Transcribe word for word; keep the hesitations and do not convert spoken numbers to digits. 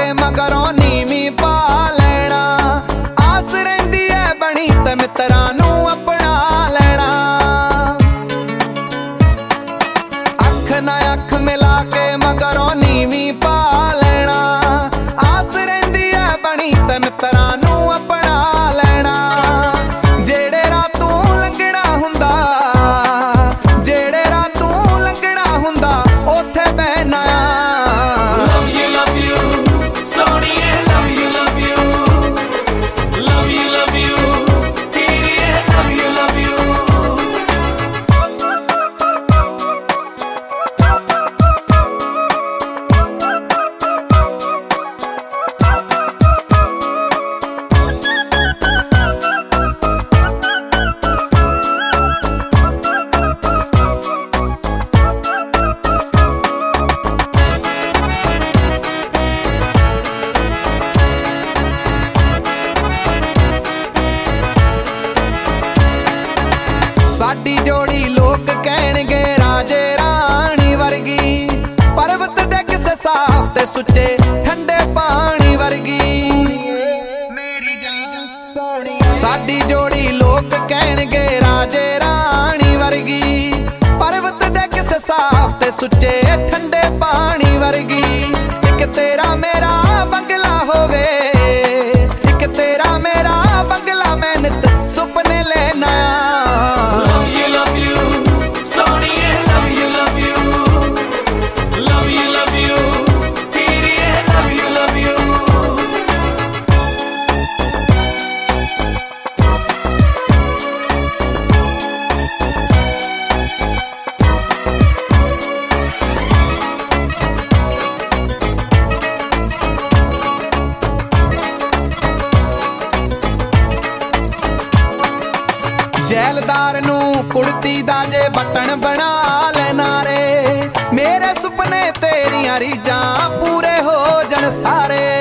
मगरों नीवी पा लेना। आस रहिंदी है बनी ते मित्रां नूं अपना लेना। अख ना अख मिला के मगरों नीवी पा लेना। आस रहिंदी है बनी ते मित्रां नूं अपना लेना। जेड़े रातों लंघना हुंदा, जेड़े रातों लंघना हुंदा ओथे बहना। साडी जोड़ी लोग कहणगे राजे रानी वर्गी। पर्वत दे किसे साफ ते सुच्चे ठंडे पानी वर्गी। साडी जोड़ी लोग कहणगे राजे रानी वर्गी। पर्वत दे किसे साफ ते सुच्चे ठंडे पानी वर्गी। एक तेरा मेरा बंगला होवे, एक तेरा मेरा बंगला मैं नित सुपने लेना। जैलदार नू कुड़ती दा जे बटन बना लेना रे। मेरे सुपने तेरियां रीझां पूरे हो जन सारे।